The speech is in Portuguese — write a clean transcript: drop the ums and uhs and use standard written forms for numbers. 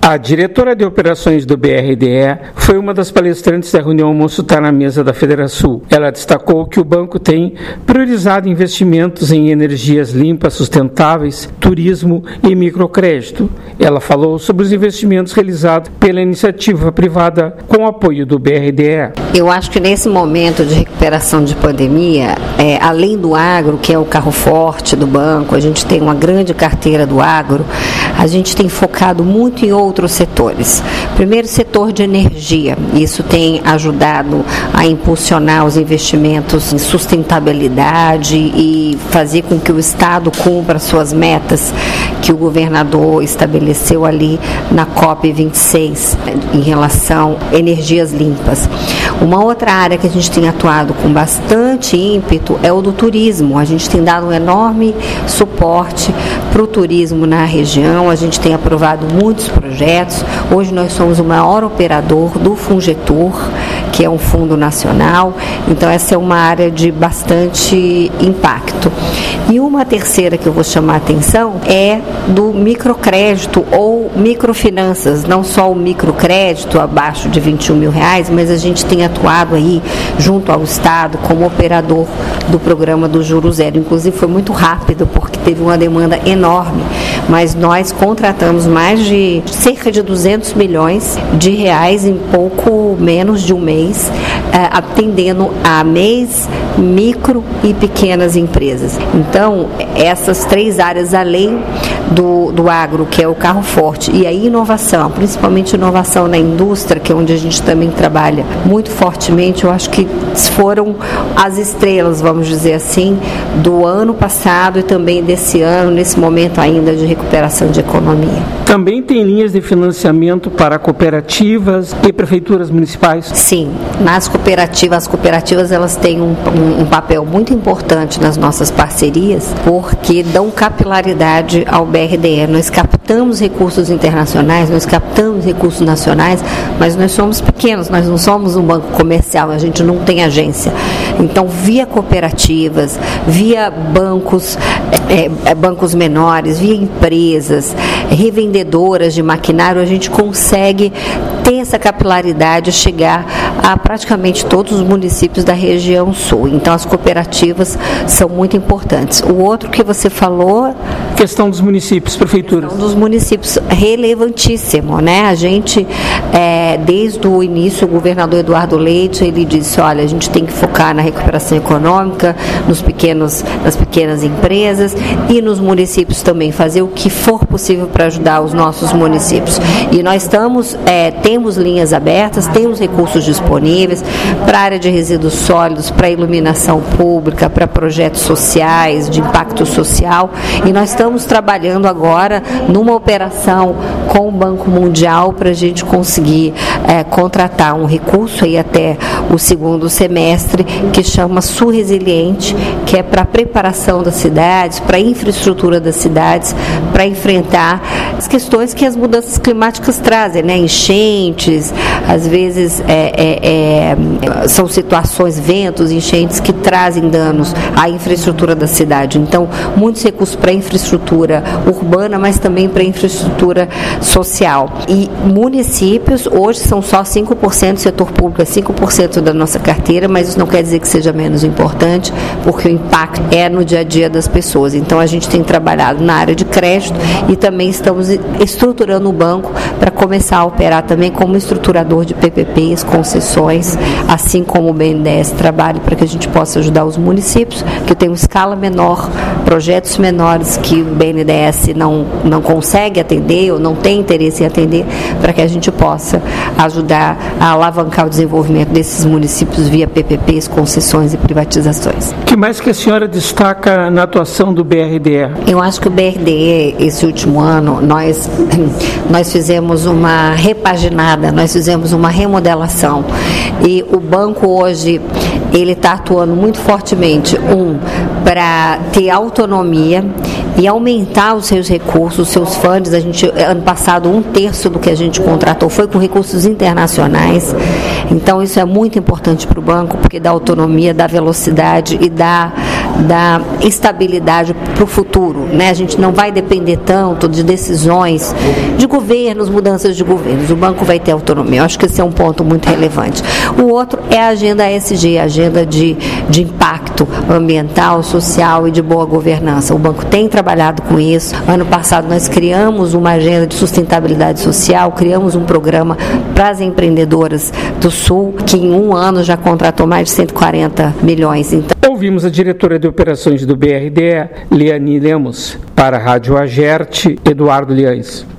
A diretora de operações do BRDE foi uma das palestrantes da reunião Almoço Tá na Mesa da Federação. Ela destacou que o banco tem priorizado investimentos em energias limpas, sustentáveis, turismo e microcrédito. Ela falou sobre os investimentos realizados pela iniciativa privada com o apoio do BRDE. Eu acho que nesse momento de recuperação de pandemia, além do agro, que é o carro forte do banco, a gente tem uma grande carteira do agro, a gente tem focado muito em outros setores. Primeiro, setor de energia. Isso tem ajudado a impulsionar os investimentos em sustentabilidade e fazer com que o Estado cumpra suas metas que o governador estabeleceu ali na COP26 em relação a energias limpas. Uma outra área que a gente tem atuado com bastante ímpeto é o do turismo. A gente tem dado um enorme suporte para o turismo na região, a gente tem aprovado muitos projetos. Hoje nós somos o maior operador do Fungetur, que é um fundo nacional, então essa é uma área de bastante impacto. E uma terceira que eu vou chamar a atenção é do microcrédito ou microfinanças, não só o microcrédito abaixo de R$21 mil, mas a gente tem atuado aí junto ao Estado como operador do programa do Juro Zero. Inclusive foi muito rápido porque teve uma demanda enorme, mas nós contratamos mais de cerca de R$200 milhões em pouco menos de um mês, atendendo a MEIs, micro e pequenas empresas. Então, essas três áreas, além do agro, que é o carro forte, e a inovação, principalmente inovação na indústria, que é onde a gente também trabalha muito fortemente, eu acho que foram as estrelas, vamos dizer assim, do ano passado e também desse ano, nesse momento ainda de recuperação de economia. Também tem linhas de financiamento para cooperativas e prefeituras municipais? Sim, nas cooperativas, as cooperativas elas têm um papel muito importante nas nossas parcerias, porque dão capilaridade ao BRDE. Nós captamos recursos internacionais, nós captamos recursos nacionais, mas nós somos pequenos, nós não somos um banco comercial, a gente não tem agência. Então, via cooperativas, via bancos menores, via empresas, revendedoras de maquinário, a gente consegue ter essa capilaridade, chegar a praticamente todos os municípios da região sul. Então, as cooperativas são muito importantes. O outro que você falou... Questão dos municípios, prefeituras. Questão dos municípios, relevantíssimo, né? A gente, desde o início, o governador Eduardo Leite, ele disse, olha, a gente tem que focar na recuperação econômica, nas pequenas empresas e nos municípios também, fazer o que for possível para ajudar os nossos municípios. E nós temos linhas abertas, temos recursos disponíveis para a área de resíduos sólidos, para iluminação pública, para projetos sociais, de impacto social, e nós estamos trabalhando agora numa operação com o Banco Mundial para a gente conseguir contratar um recurso aí até o segundo semestre, que chama Sul Resiliente, que é para a preparação das cidades, para a infraestrutura das cidades, para enfrentar as questões que as mudanças climáticas trazem, né? Enchentes, às vezes são situações, ventos, enchentes que trazem danos à infraestrutura da cidade. Então, muitos recursos para a infraestrutura urbana, mas também para a infraestrutura social. E municípios, hoje são só 5% do setor público, é 5% da nossa carteira, mas isso não quer dizer que seja menos importante, porque o impacto é no dia a dia das pessoas. Então, a gente tem trabalhado na área de crédito e também estamos estruturando o banco para começar a operar também como estruturador de PPPs, concessões, assim como o BNDES trabalha para que a gente possa ajudar os municípios, que tem uma escala menor, projetos menores que o BNDES não consegue atender ou não tem interesse em atender, para que a gente possa ajudar a alavancar o desenvolvimento desses municípios via PPPs, concessões e privatizações. O que mais que a senhora destaca na atuação do BRDE? Eu acho que o BRDE, esse último ano, nós fizemos uma repaginada, nós fizemos uma remodelação, e o banco hoje ele está atuando muito fortemente, para ter autonomia e aumentar os seus recursos, os seus fundos. A gente, ano passado, 1/3 do que a gente contratou foi com recursos internacionais. Então, isso é muito importante para o banco, porque dá autonomia, dá velocidade e dá da estabilidade para o futuro, né? A gente não vai depender tanto de decisões de governos, mudanças de governos. O banco vai ter autonomia. Eu acho que esse é um ponto muito relevante. O outro é a agenda ESG, a agenda de impacto ambiental, social e de boa governança. O banco tem trabalhado com isso. Ano passado nós criamos uma agenda de sustentabilidade social, criamos um programa para as empreendedoras do Sul, que em um ano já contratou mais de 140 milhões. Então, ouvimos a diretora de operações do BRDE, Liane Lemos. Para a Rádio Agerte, Eduardo Liães.